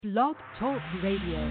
Blog Talk Radio.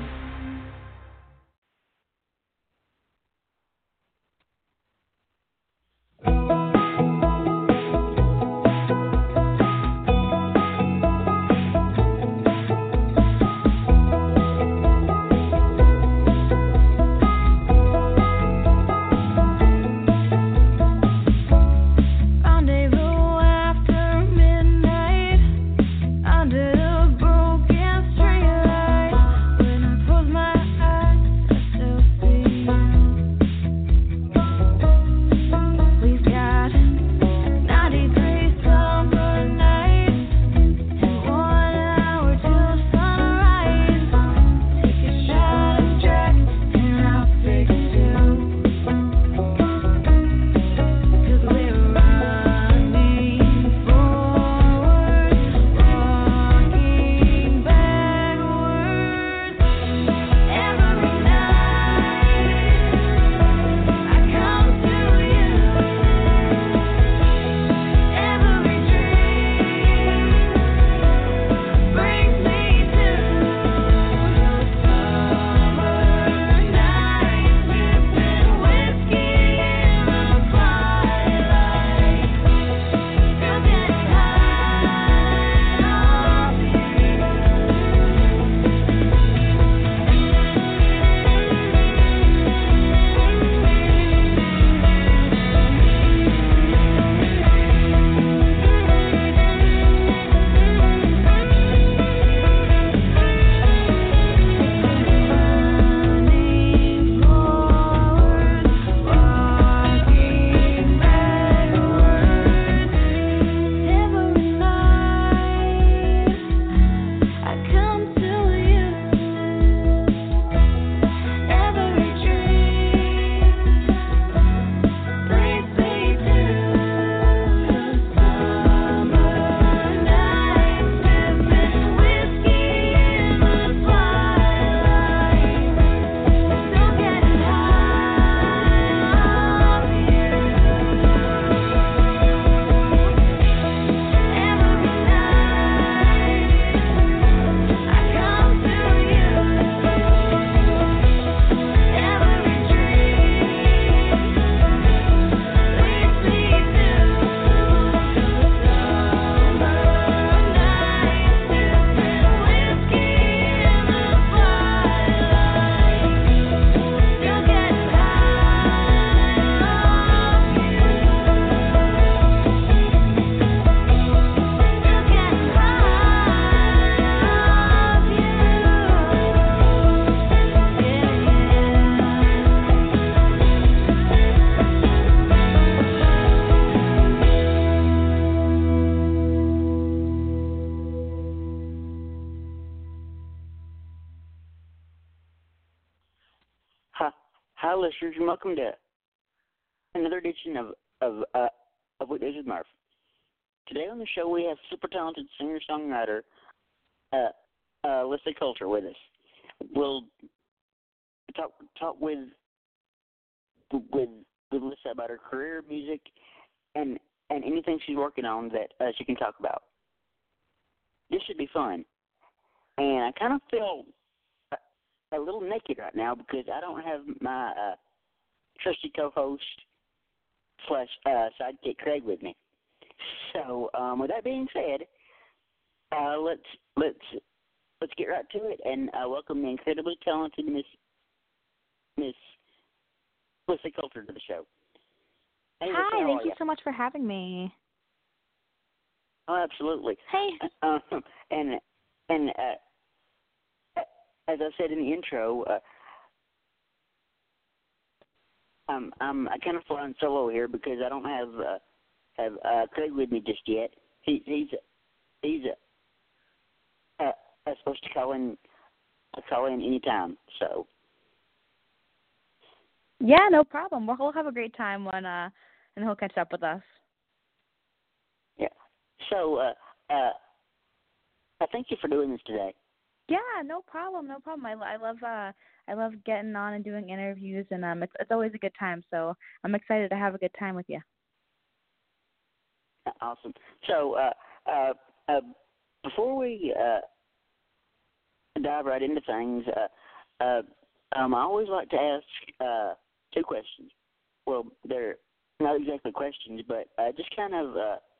Hi, listeners, and welcome to another edition of Weekdays with Murph. Today on the show, we have super talented singer-songwriter Leslie Coulter with us. We'll talk with Lisa about her career, music, and anything she's working on that she can talk about. This should be fun, and I kind of feel a little naked right now because I don't have my trusty co-host / sidekick Craig with me. So with that being said, let's get right to it and welcome the incredibly talented Miss Leslie Coulter to the show. Hey, Hi, Leslie, thank you so much for having me. Oh, absolutely. Hey. And as I said in the intro, I kind of flying solo here because I don't have Craig with me just yet. He's supposed to call in anytime. So. Yeah, no problem. We'll have a great time when and he'll catch up with us. Yeah. So I thank you for doing this today. Yeah, no problem. I love getting on and doing interviews, and it's always a good time. So I'm excited to have a good time with you. Awesome. So before we dive right into things. I always like to ask two questions. Well, they're not exactly questions, but just kind of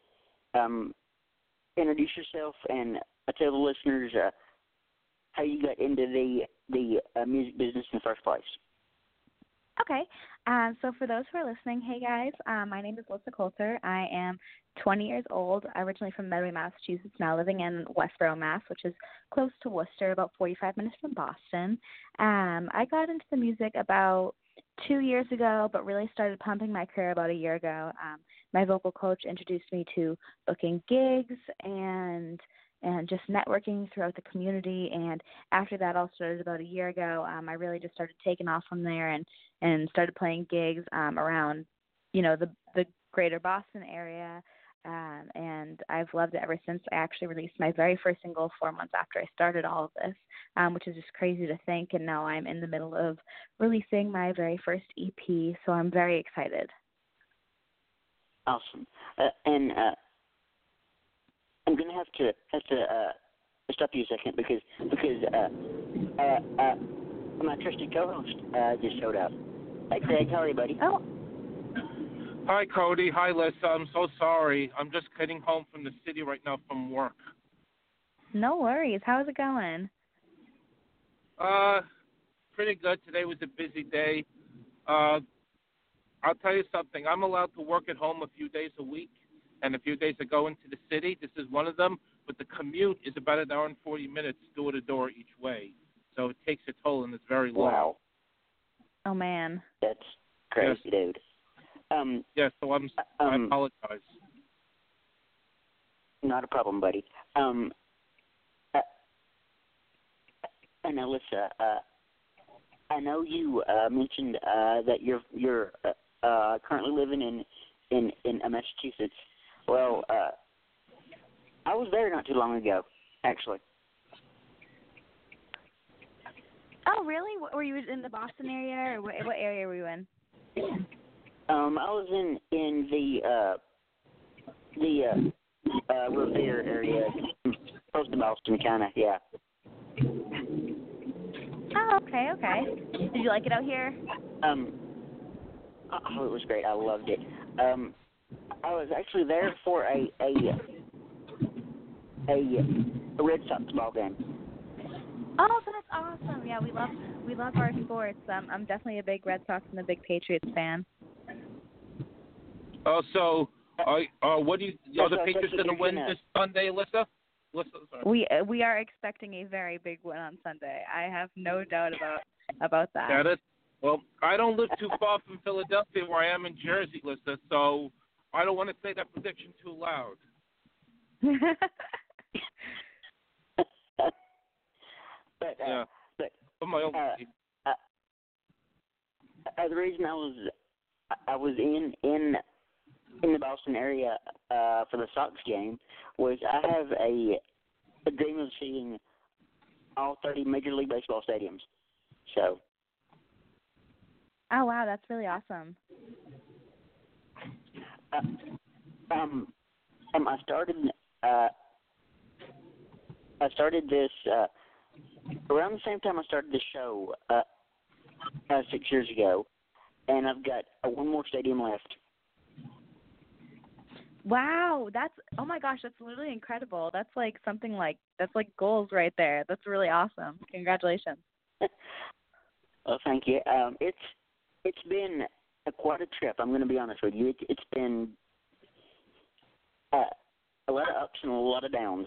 introduce yourself and tell the listeners how you got into the music business in the first place. Okay. So for those who are listening, hey guys, my name is Alyssa Coulter. I am 20 years old, originally from Medway, Massachusetts, now living in Westboro, Mass, which is close to Worcester, about 45 minutes from Boston. I got into the music about 2 years ago, but really started pumping my career about a year ago. My vocal coach introduced me to booking gigs and just networking throughout the community. And after that all started about a year ago, I really just started taking off from there and started playing gigs around, the greater Boston area. And I've loved it ever since. I actually released my very first single 4 months after I started all of this, which is just crazy to think. And now I'm in the middle of releasing my very first EP, so I'm very excited. Awesome. And I'm gonna have to stop you a second because my trusted co-host just showed up. Hey, Craig, how are you, buddy? Oh. Hi, Cody. Hi, Lissa. I'm so sorry. I'm just getting home from the city right now from work. No worries. How's it going? Pretty good. Today was a busy day. I'll tell you something. I'm allowed to work at home a few days a week, and a few days I go into the city. This is one of them, but the commute is about an hour and 40 minutes door to door each way. So it takes a toll, and it's very long. Wow. Oh, man. That's crazy, yes. dude. Yeah, so I apologize. Not a problem, buddy. And Alyssa, I know you mentioned that you're currently living in Massachusetts. Well, I was there not too long ago, actually. Oh, really? Were you in the Boston area, or what area were you in? I was in the Revere area, close to Boston, kind of, yeah. Oh, okay. Did you like it out here? Oh, it was great. I loved it. I was actually there for a Red Sox ball game. Oh, that's awesome. Yeah, we love our sports. I'm definitely a big Red Sox and a big Patriots fan. So, what do you? Are the Patriots going to win this Sunday, Alyssa? We are expecting a very big win on Sunday. I have no doubt about that. Got it. Well, I don't live too far from Philadelphia, where I am in Jersey, Alyssa, so I don't want to say that prediction too loud. But yeah. But for my own team. The reason I was in the Boston area for the Sox game was I have a dream of seeing all 30 Major League Baseball stadiums. So. Oh wow, that's really awesome. I started this around the same time I started this show 6 years ago, and I've got one more stadium left. Wow, oh my gosh, that's literally incredible. That's like goals right there. That's really awesome. Congratulations. Well, thank you. It's been quite a trip. I'm going to be honest with you. It's been a lot of ups and a lot of downs.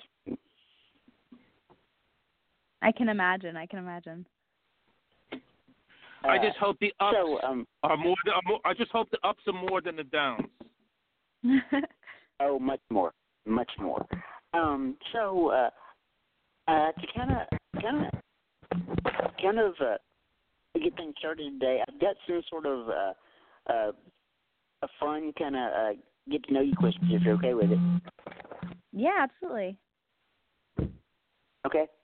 I can imagine. I just hope the ups are more. I just hope the ups are more than the downs. Oh, much more. To kind of get things started today, I've got some sort of a fun kind of get to know you questions if you're okay with it. Yeah, absolutely. Okay.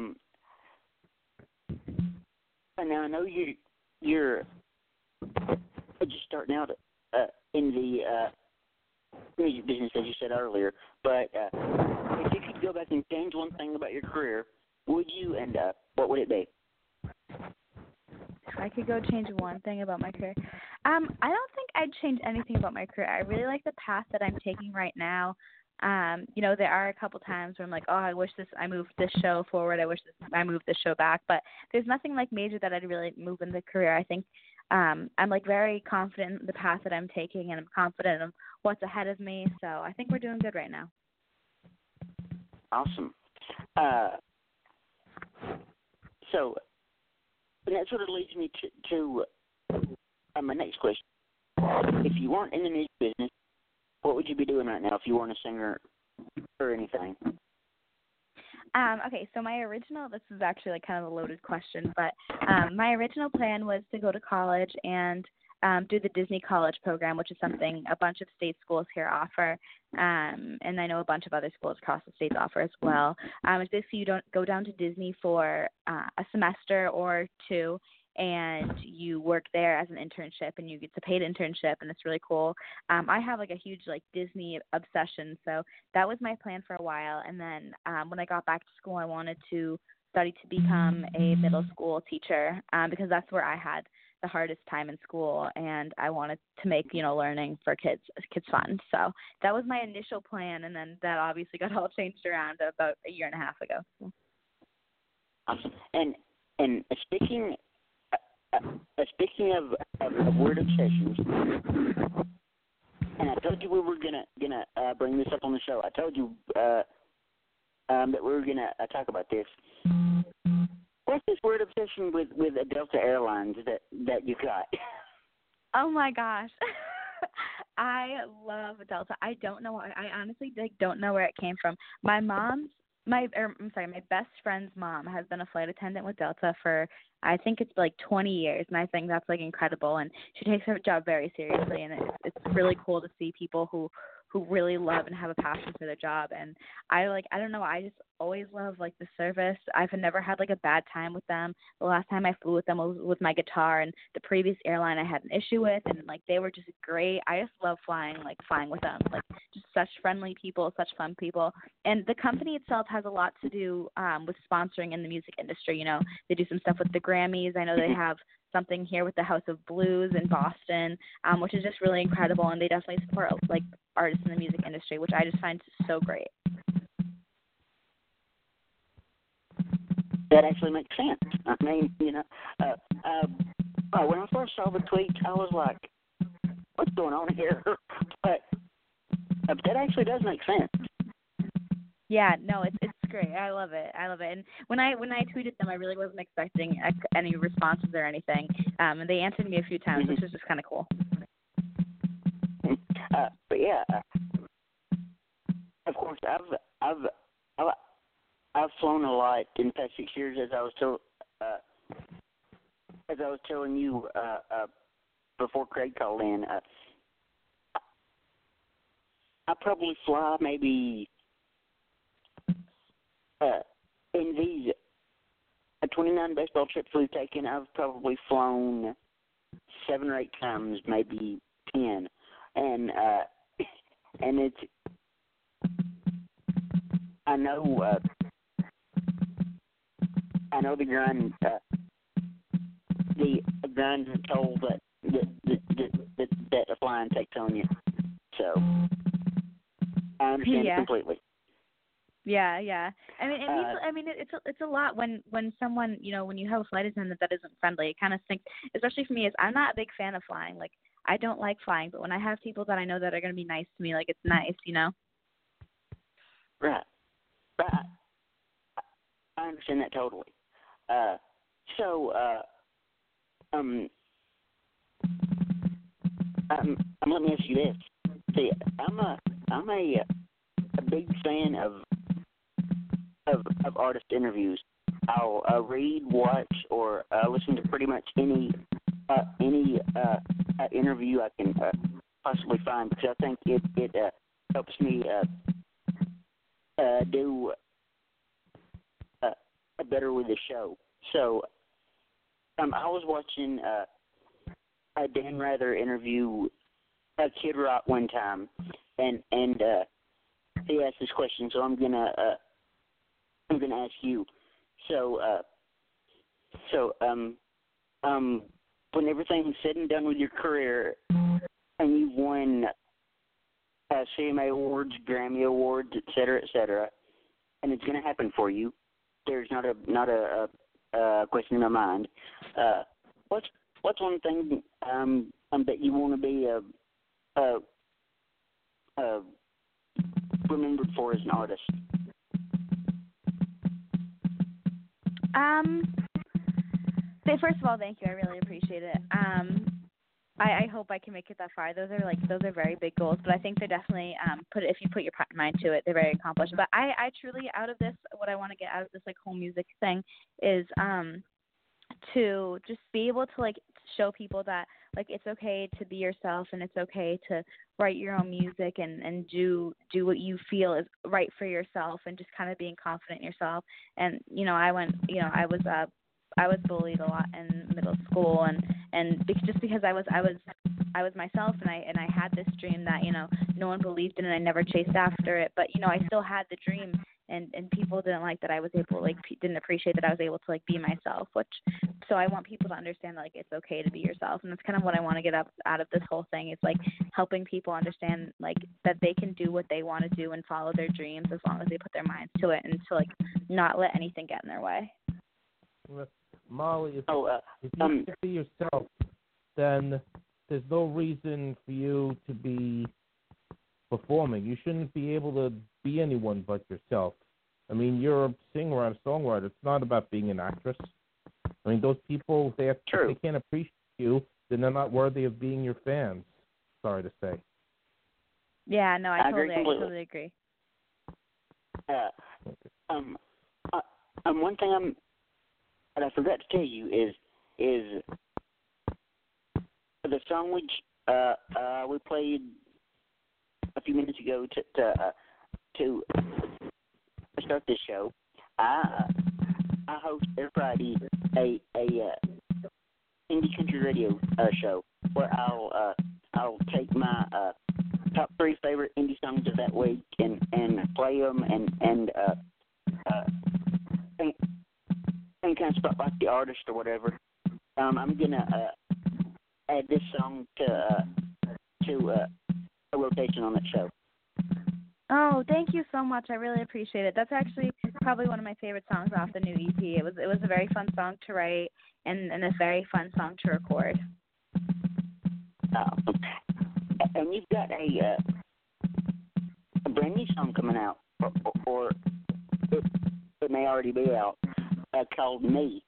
Now I know you're just starting out in the music business, as you said earlier. But if you could go back and change one thing about your career, would you, and what would it be? If I could go change one thing about my career, I don't think I'd change anything about my career. I really like the path that I'm taking right now. There are a couple times where I'm like, oh, I wish I moved this show forward. I wish I moved this show back. But there's nothing like major that I'd really move in the career. I think I'm like very confident in the path that I'm taking, and I'm confident in what's ahead of me. So I think we're doing good right now. Awesome. So that sort of leads me to my next question. If you weren't in the music business, what would you be doing right now if you weren't a singer or anything? Okay, so this is actually like kind of a loaded question, but my original plan was to go to college and do the Disney College program, which is something a bunch of state schools here offer, and I know a bunch of other schools across the states offer as well. It's basically you don't go down to Disney for a semester or two, and you work there as an internship, and you get a paid internship, and it's really cool. I have like a huge like Disney obsession, so that was my plan for a while. And then when I got back to school, I wanted to study to become a middle school teacher because that's where I had the hardest time in school, and I wanted to make learning for kids fun. So that was my initial plan, and then that obviously got all changed around about a year and a half ago. Awesome. And speaking of word obsessions, and I told you we were gonna bring this up on the show. I told you that we were gonna talk about this. What's this word obsession with Delta Airlines that you got? Oh my gosh. I love Delta. I don't know why. I honestly don't know where it came from. My best friend's mom has been a flight attendant with Delta for, I think it's like 20 years, and I think that's like incredible. And she takes her job very seriously, and it's really cool to see people who really love and have a passion for their job. And I don't know, I just always love like the service. I've never had like a bad time with them. The last time I flew with them was with my guitar, and the previous airline I had an issue with, and like they were just great. I just love flying with them. Like just such friendly people, such fun people. And the company itself has a lot to do with sponsoring in the music industry. They do some stuff with the Grammys. I know they have something here with the House of Blues in Boston, which is just really incredible, and they definitely support like artists in the music industry, which I just find so great. That actually makes sense. I mean, when I first saw the tweet, I was like, what's going on here? But that actually does make sense. Yeah, no, it's great. I love it. And when I tweeted them, I really wasn't expecting any responses or anything. And they answered me a few times, which is just kind of cool. But yeah, of course, I've flown a lot in the past 6 years, as I was telling you before Craig called in. I probably fly maybe in these 29 baseball trips we've taken. I've probably flown 7 or 8 times, maybe 10, and it's I know the grind. The grind and toll that a flying takes on you. So I understand it completely. Yeah. I mean, it's a lot when someone, when you have a flight attendant that isn't friendly. It kind of stinks. Especially for me, I'm not a big fan of flying. Like, I don't like flying, but when I have people that I know that are going to be nice to me, like, it's nice, Right. I understand that totally. Let me ask you this. See, I'm a big fan of artist interviews. I'll read, watch, or listen to pretty much any interview I can possibly find, because I think it helps me do better with the show. So I was watching a Dan Rather interview Kid Rock one time, and he asked this question. So I'm gonna ask you. when everything's said and done with your career, and you've won CMA awards, Grammy awards, et cetera, and it's going to happen for you. There's not a question in my mind. What's one thing that you want to be remembered for as an artist? First of all, thank you. I really appreciate it. I hope I can make it that far. Those are very big goals, but I think they're definitely if you put your mind to it, they're very accomplished. But I truly, out of this, what I want to get out of this whole music thing is to just be able to show people that it's okay to be yourself, and it's okay to write your own music and do what you feel is right for yourself, and just kind of being confident in yourself. And I was bullied a lot in middle school, and just because I was myself, and I had this dream that no one believed in, and I never chased after it, but I still had the dream, and people didn't like that I was able didn't appreciate that I was able to be myself, so I want people to understand that it's okay to be yourself, and that's kind of what I want to get out of this whole thing. It's helping people understand that they can do what they want to do and follow their dreams as long as they put their minds to it, and to not let anything get in their way. Molly, if you can be yourself, then there's no reason for you to be performing. You shouldn't be able to be anyone but yourself. I mean, you're a singer and a songwriter. It's not about being an actress. I mean, those people, if they can't appreciate you, then they're not worthy of being your fans. Sorry to say. Yeah, no, I totally agree. One thing that I forgot to tell you is the song which we played a few minutes ago to start this show. I host every Friday a indie country radio show where I'll take my top 3 favorite indie songs of that week and play them and kind of spotlight the artist or whatever. I'm gonna add this song to a rotation on that show. Oh, thank you so much. I really appreciate it. That's actually probably one of my favorite songs off the new EP. It was a very fun song to write and a very fun song to record. And you've got a brand new song coming out, or it may already be out, called Me.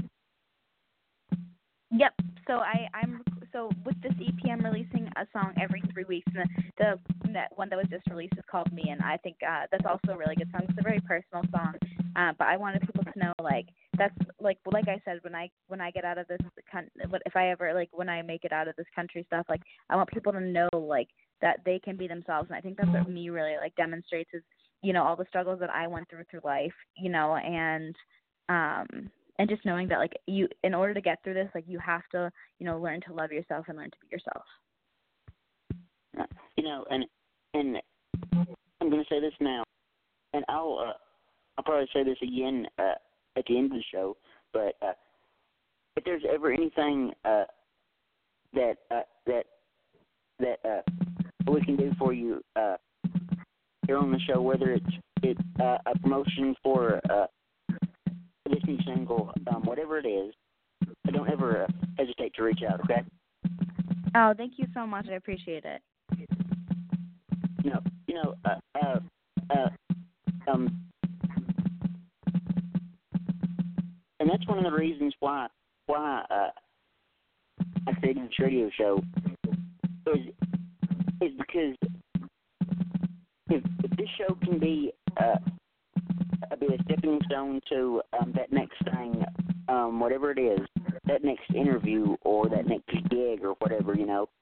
Yep. So with this EP, I'm releasing a song every 3 weeks, and the one that was just released is called Me, and I think that's also a really good song. It's a very personal song, but I wanted people to know that's like I said, when I get out of this, if I ever when I make it out of this country stuff, I want people to know that they can be themselves, and I think that's what Me really demonstrates is all the struggles that I went through life, and just knowing that you, in order to get through this, you have to learn to love yourself and learn to be yourself. And I'm going to say this now, and I'll probably say this again at the end of the show. But if there's ever anything that we can do for you here on the show, whether it's a promotion for this new single, whatever it is, don't ever hesitate to reach out, okay? Oh, thank you so much. I appreciate it. And that's one of the reasons why I created this radio show is because if this show can be a stepping stone to that next thing, whatever it is, that next interview or that next gig or whatever,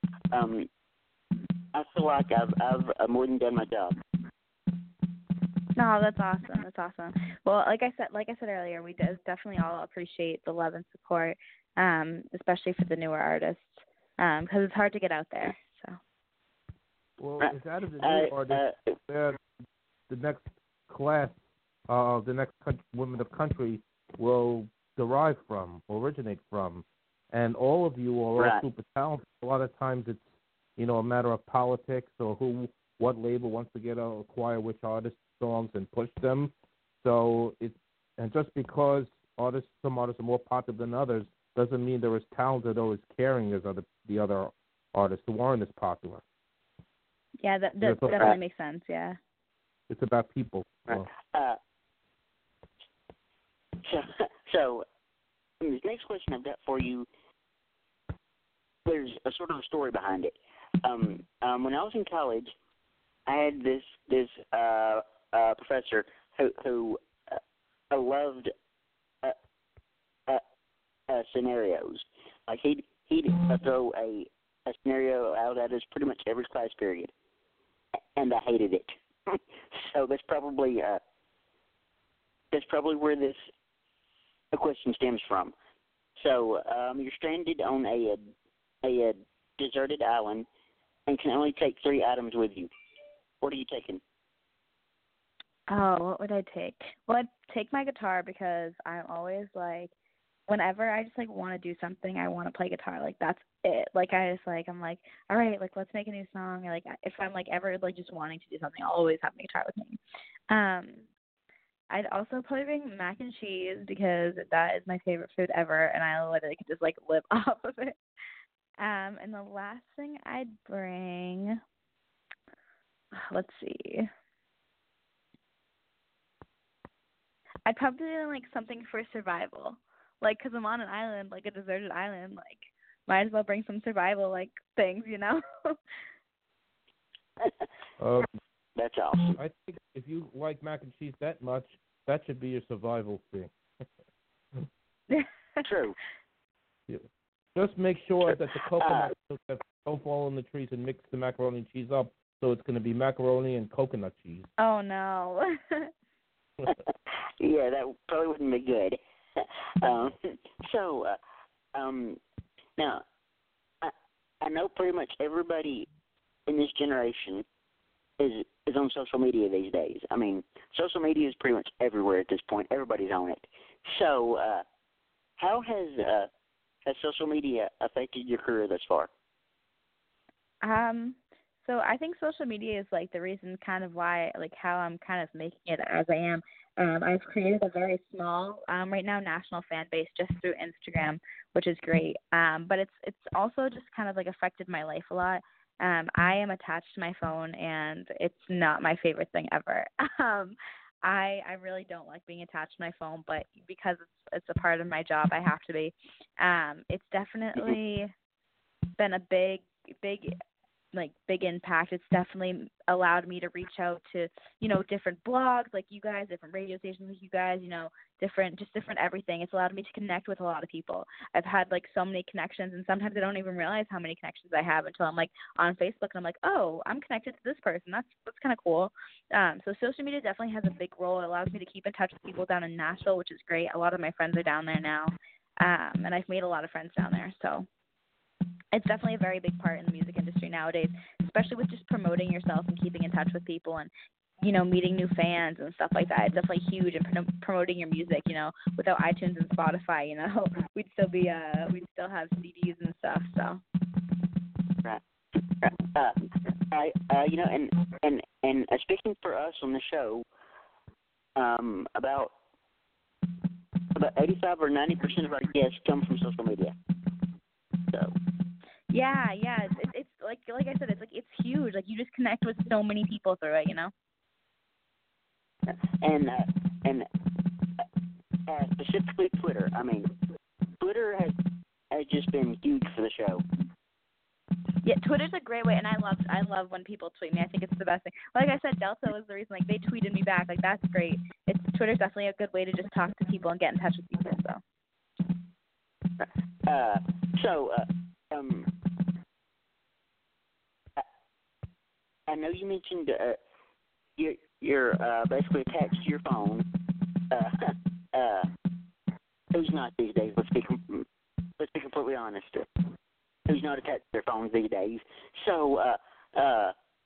I feel like I've more than done my job. No, that's awesome. That's awesome. Well, like I said earlier, we definitely all appreciate the love and support, especially for the newer artists, because it's hard to get out there. So. Well, it's out of the new artists. The next class, the next women of country will derive from, originate from. And all of you are all super talented. A lot of times it's, a matter of politics or what label wants to acquire which artist songs and push them. So and just because some artists are more popular than others doesn't mean they're as talented or as caring as the other artists who aren't as popular. Yeah, that definitely makes sense. Yeah. It's about people. Right. So this next question I've got for you, there's a sort of a story behind it. When I was in college, I had this professor who loved scenarios. Like he'd throw a scenario out at us pretty much every class period, and I hated it. So that's probably where this question stems from. So you're stranded on a deserted island and can only take 3 items with you. What are you taking? Oh, what would I take? Well, I'd take my guitar because I'm always like, whenever I just like want to do something, I want to play guitar. Like that's it. Like I'm like, all right, like let's make a new song. Or, like if I'm like ever like just wanting to do something, I'll always have my guitar with me. I'd also probably bring mac and cheese because that is my favorite food ever, and I literally could just like live off of it. And the last thing I'd bring, let's see. I'd probably like something for survival, like because I'm on an island, like a deserted island, like might as well bring some survival like things, That's awesome. I think if you like mac and cheese that much, that should be your survival thing. True. Yeah. Just make sure that the coconut don't fall in the trees and mix the macaroni and cheese up, so it's going to be macaroni and coconut cheese. Oh no. Yeah, that probably wouldn't be good. Now, I know pretty much everybody in this generation is on social media these days. I mean, social media is pretty much everywhere at this point. Everybody's on it. So, how has social media affected your career thus far? So I think social media is like the reason kind of why, like how I'm kind of making it as I am. I've created a very small, right now, national fan base just through Instagram, which is great. But it's also just kind of like affected my life a lot. I am attached to my phone, and it's not my favorite thing ever. I really don't like being attached to my phone, but because it's a part of my job, I have to be. It's definitely been a big impact. It's definitely allowed me to reach out to, different blogs like you guys, different radio stations like you guys, different everything. It's allowed me to connect with a lot of people. I've had like so many connections, and sometimes I don't even realize how many connections I have until I'm like on Facebook and I'm like, oh, I'm connected to this person. That's kind of cool. So social media definitely has a big role. It allows me to keep in touch with people down in Nashville, which is great. A lot of my friends are down there now. And I've made a lot of friends down there. So it's definitely a very big part in the music industry nowadays, especially with just promoting yourself and keeping in touch with people and, meeting new fans and stuff like that. It's definitely huge in promoting your music. Without iTunes and Spotify, we'd still have CDs and stuff. So. Right. And speaking for us on the show, about 85 or 90% of our guests come from social media. So. Yeah. It's like I said, it's huge. Like you just connect with so many people through it, And specifically Twitter. I mean, Twitter has just been huge for the show. Yeah, Twitter's a great way, and I love when people tweet me. I think it's the best thing. Like I said, Delta was the reason. Like they tweeted me back. Like that's great. Twitter's definitely a good way to just talk to people and get in touch with people. So. I know you mentioned you're basically attached to your phone. Who's not these days? Let's be completely honest. Who's not attached to their phones these days? So,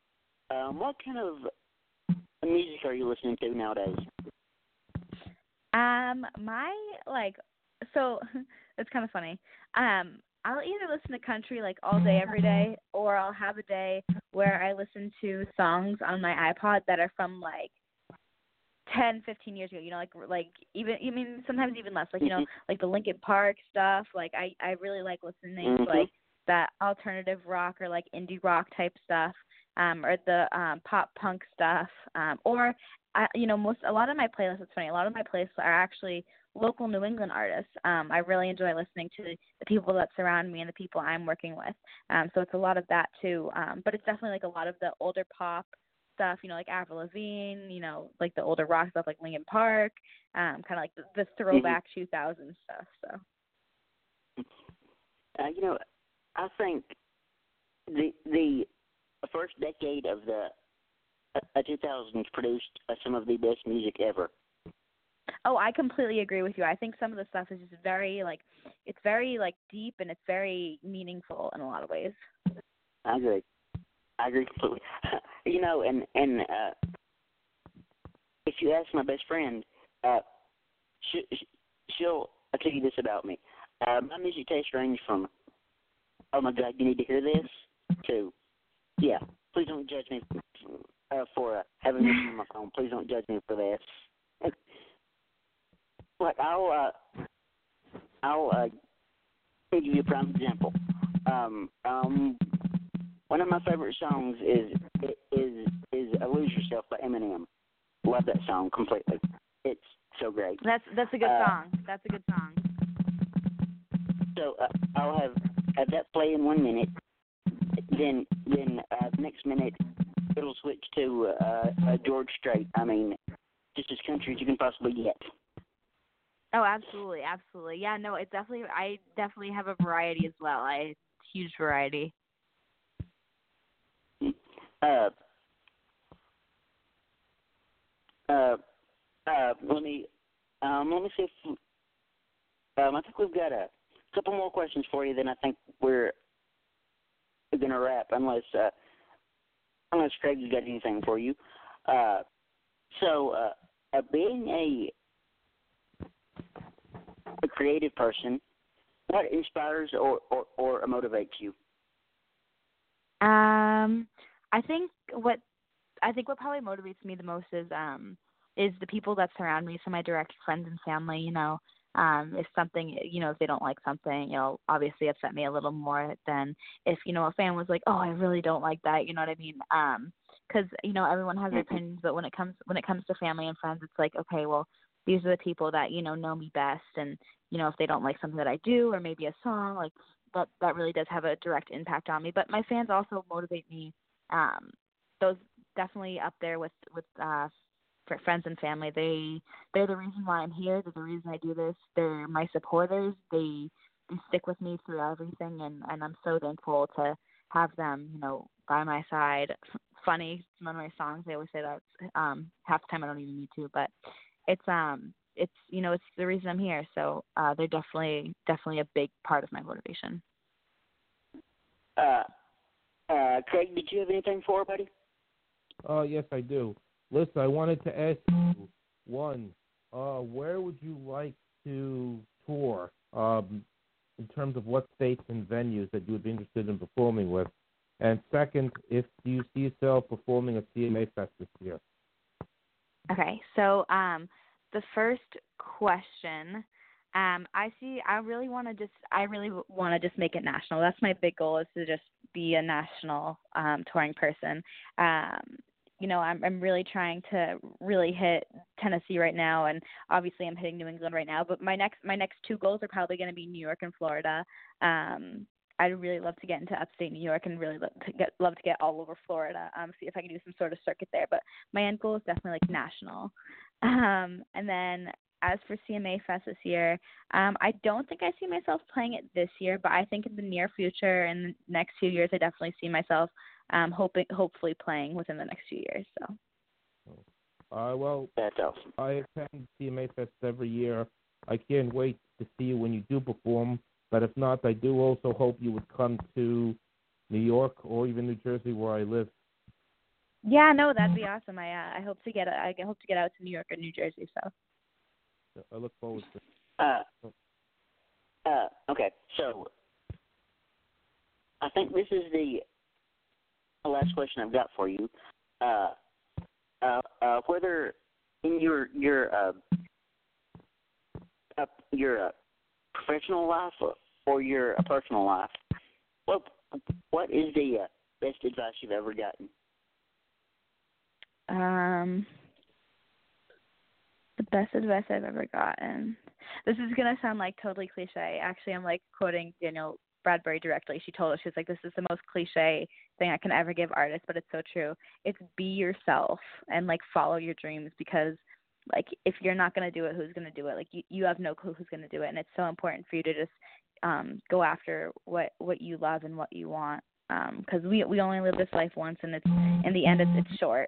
what kind of music are you listening to nowadays? So it's kind of funny. I'll either listen to country like all day, every day, or I'll have a day where I listen to songs on my iPod that are from like 10, 15 years ago, like even, I mean, sometimes even less, like, like the Linkin Park stuff. Like I really like listening to like that alternative rock or like indie rock type stuff, or the pop punk stuff, or a lot of my playlists. It's funny, a lot of my playlists are actually local New England artists. I really enjoy listening to the people that surround me and the people I'm working with. So it's a lot of that too. But it's definitely like a lot of the older pop stuff, like Avril Lavigne, like the older rock stuff like Linkin Park, kind of like the throwback 2000s stuff. So, I think the first decade of the 2000s produced some of the best music ever. Oh, I completely agree with you. I think some of the stuff is just very it's very deep and it's very meaningful in a lot of ways. I agree completely. And if you ask my best friend, she'll tell you this about me. My music taste range from, oh my God, you need to hear this, to, yeah, please don't judge me for having this on my phone. Please don't judge me for this. Like I'll give you a prime example. One of my favorite songs is "Lose Yourself" by Eminem. Love that song completely. It's so great. That's a good song. That's a good song. So I'll have that play in 1 minute. Then the next minute it'll switch to George Strait. I mean, just as country as you can possibly get. Oh, absolutely, absolutely. Yeah, no, I definitely have a variety as well. Huge variety. Let me see if I think we've got a couple more questions for you. Then I think we're gonna wrap, unless Craig's got anything for you. So being a creative person, what inspires or motivates you? I think what probably motivates me the most is the people that surround me, so my direct friends and family. If something, if they don't like something, obviously upset me a little more than if, a fan was like, oh, I really don't like that, you know what I mean? Because, everyone has their opinions, but when it comes to family and friends, it's like, okay, well, these are the people that, know me best. And, if they don't like something that I do, or maybe a song, like that really does have a direct impact on me. But my fans also motivate me. Those definitely up there with for friends and family. They're the reason why I'm here. They're the reason I do this. They're my supporters. They stick with me through everything, and I'm so thankful to have them, by my side. Funny, one of my songs, they always say that half the time I don't even need to, but it's the reason I'm here. So they're definitely a big part of my motivation. Craig, did you have anything for her, buddy? Yes, I do. Listen, I wanted to ask you, one, where would you like to tour in terms of what states and venues that you would be interested in performing with? And second, do you see yourself performing at CMA Fest this year? Okay, so the first question, I really want to just make it national. That's my big goal, is to just be a national touring person. I'm really trying to really hit Tennessee right now, and obviously I'm hitting New England right now. But my next two goals are probably going to be New York and Florida. I'd really love to get into upstate New York, and really love to get all over Florida. See if I can do some sort of circuit there. But my end goal is definitely like national. And then as for CMA Fest this year, I don't think I see myself playing it this year, but I think in the near future, in the next few years, I definitely see myself hopefully playing within the next few years. So. Well, that's awesome. I attend CMA Fest every year. I can't wait to see you when you do perform. But if not, I do also hope you would come to New York or even New Jersey, where I live. Yeah, no, that'd be awesome. I hope to get out to New York or New Jersey. So. I look forward to it. Okay, so I think this is the last question I've got for you. Whether in your professional life or your personal life, what is the best advice you've ever gotten? The best advice I've ever gotten. This is gonna sound like totally cliche. Actually, I'm like quoting Danielle Bradbury directly. She told us, she was like, "This is the most cliche thing I can ever give artists," but it's so true. It's be yourself and like follow your dreams, because like if you're not gonna do it, who's gonna do it? Like you have no clue who's gonna do it, and it's so important for you to just go after what you love and what you want, because we only live this life once, and it's in the end it's short.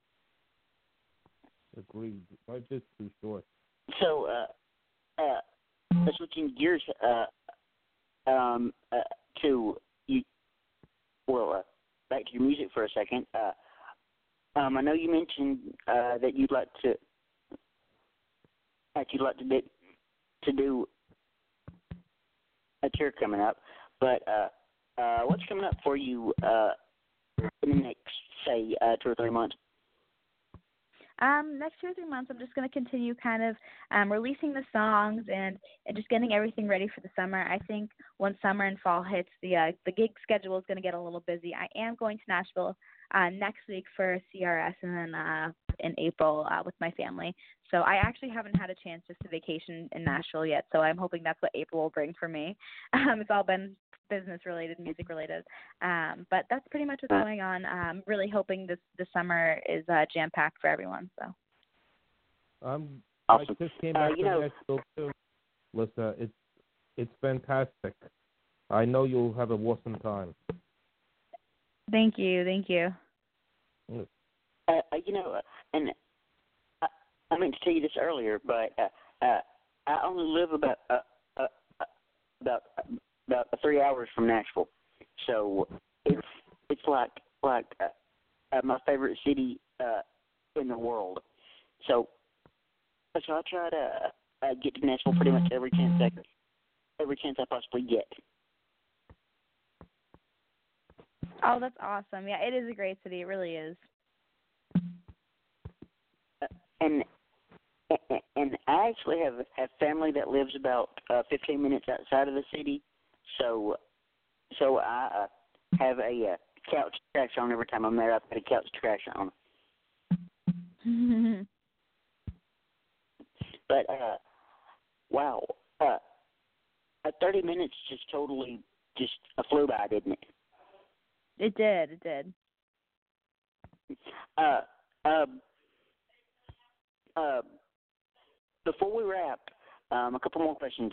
Agreed. Life is too short. So, switching gears to you, back to your music for a second. I know you mentioned that you'd like to do a tour coming up, but what's coming up for you in the next, say, 2 or 3 months? Next 2 or 3 months, I'm just going to continue kind of releasing the songs and just getting everything ready for the summer. I think when summer and fall hits, the gig schedule is going to get a little busy. I am going to Nashville next week for CRS, and then in April with my family. So I actually haven't had a chance just to vacation in Nashville yet, so I'm hoping that's what April will bring for me. It's all been business-related, music-related. But that's pretty much what's going on. I'm really hoping this summer is jam-packed for everyone. So. Awesome. I just came back from Nashville, too. Lisa, it's fantastic. I know you'll have an awesome time. Thank you. And I meant to tell you this earlier, but I only live about 3 hours from Nashville, so it's like my favorite city in the world. So I try to get to Nashville pretty much every chance I possibly get. Oh, that's awesome! Yeah, it is a great city. It really is. And I actually have family that lives about 15 minutes outside of the city, so I have a couch to crash on every time I'm there. I've got a couch to crash on. But wow, 30 minutes just flew by, didn't it? It did. Before we wrap, a couple more questions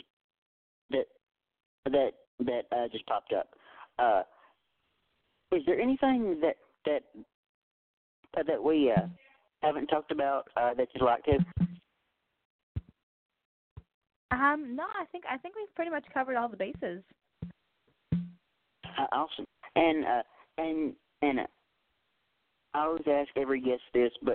that just popped up. Is there anything that we haven't talked about that you'd like to? No, I think we've pretty much covered all the bases. Awesome. And I always ask every guest this, but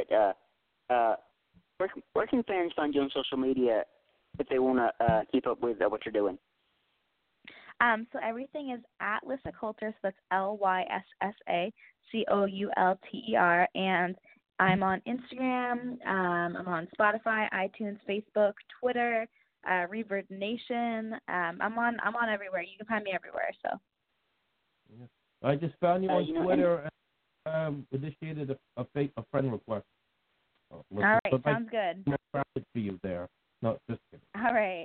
where can fans find you on social media if they want to keep up with what you're doing? So everything is at Lyssa Coulter, so that's LYSSA COULTER, and I'm on Instagram, I'm on Spotify, iTunes, Facebook, Twitter, Reverb Nation. I'm on everywhere. You can find me everywhere. So. I just found you on Twitter and initiated a friend request. All right, sounds good. For you there. No, just kidding. All right.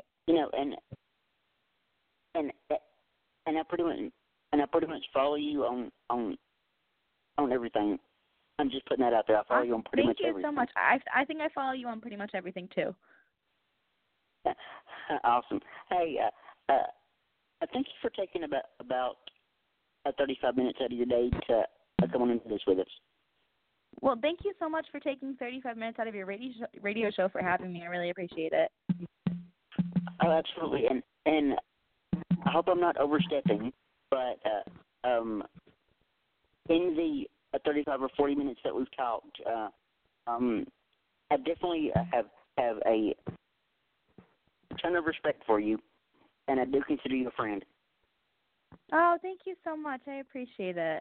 And I pretty much follow you on everything. I'm just putting that out there. I follow you on pretty much everything. Thank you so much. I think I follow you on pretty much everything too. Awesome. Hey, thank you for taking about 35 minutes out of your day to come on into this with us. Well, thank you so much for taking 35 minutes out of your radio show for having me. I really appreciate it. Oh, absolutely. And I hope I'm not overstepping, but in the 35 or 40 minutes that we've talked, I definitely have ton of respect for you, and I do consider you a friend. Oh, thank you so much. I appreciate it.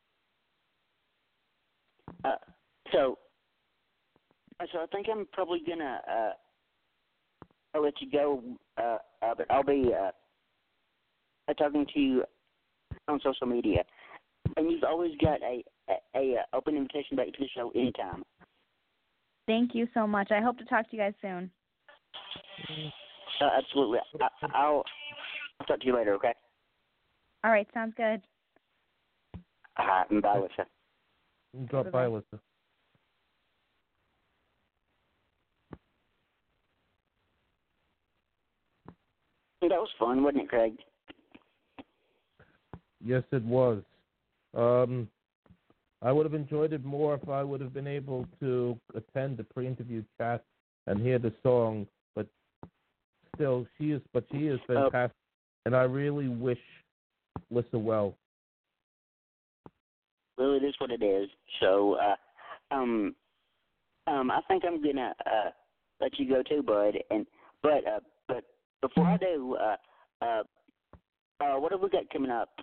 So I think I'm probably gonna I'll let you go, but I'll be talking to you on social media, and you've always got a open invitation back to the show anytime. Thank you so much. I hope to talk to you guys soon. Absolutely. I'll talk to you later. Okay. All right. Sounds good. Bye, Alyssa. Drop by, Alyssa. That was fun, wasn't it, Craig? Yes, it was. I would have enjoyed it more if I would have been able to attend the pre-interview chat and hear the song. But still, she is fantastic, and I really wish Lissa well. Well, it is what it is. So, I think I'm gonna let you go too, bud. But before I do, what have we got coming up?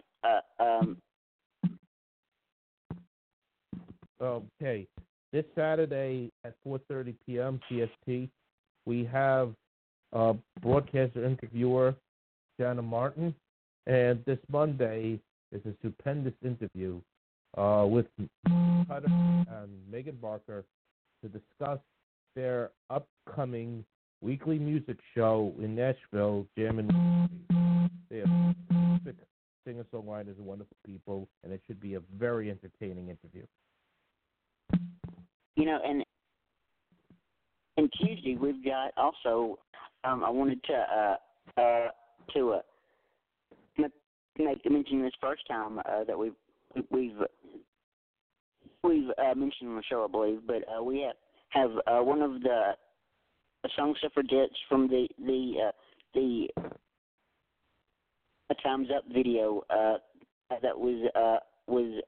Okay, this Saturday at 4:30 p.m. CST, we have broadcaster interviewer Jana Martin, and this Monday is a stupendous interview with Cutter and Megan Barker to discuss their upcoming weekly music show in Nashville, Jam and They are terrific singer-songwriters and wonderful people, and it should be a very entertaining interview. You know, and Tuesday we've got also. I wanted to mention this first time that we've mentioned on the show, I believe, but we have one of the song suffragettes from the Time's Up video that was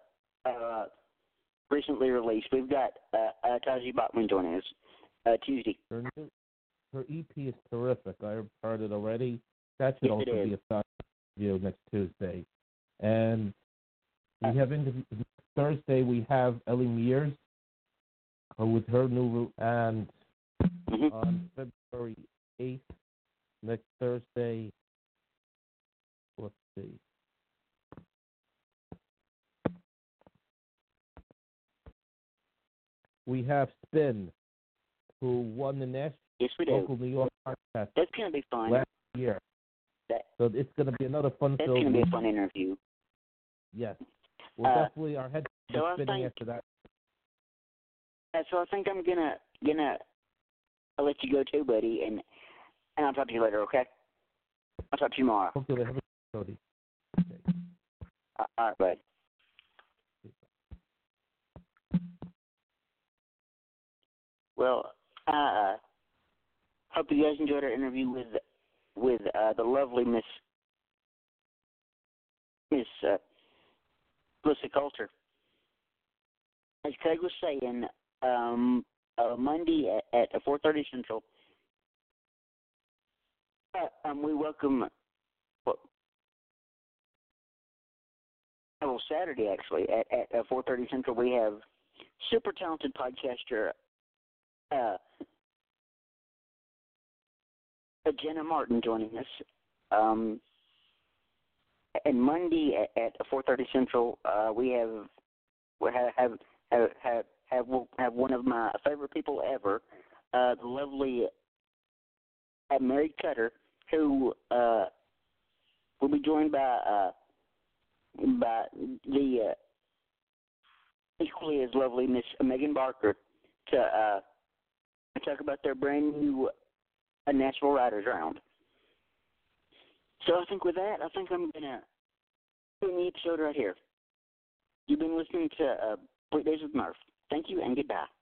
recently released. We've got Taji Bachman joining us Tuesday. Her EP is terrific. I've heard it already. That should also be a fun interview next Tuesday. And we have interviews. Thursday we have Ellie Mears with her new and on February 8th, next Thursday. Let's see. We have Spin, who won the national local New York contest. That's going to be fun. Last year. So it's going to be another fun. That's going to be a fun interview. Yes. We'll definitely our head spinning after that. So I think I'm gonna I'll let you go too, buddy, and I'll talk to you later. Okay. I'll talk to you tomorrow. Okay. Have a good day. Okay. All right, bud. Well, hope you guys enjoyed our interview with the lovely Miss Lissa Coulter. As Craig was saying, Monday at 4:30 Central, we welcome. Well, Saturday actually at 4:30 Central, we have super talented podcaster Jenna Martin joining us. And Monday at 4:30 Central, we have one of my favorite people ever, the lovely Mary Cutter, who will be joined by the equally as lovely Miss Megan Barker to talk about their brand new Nashville Writers Round. So I think with that, I'm going to end the episode right here. You've been listening to Weekdays with Murph. Thank you and goodbye.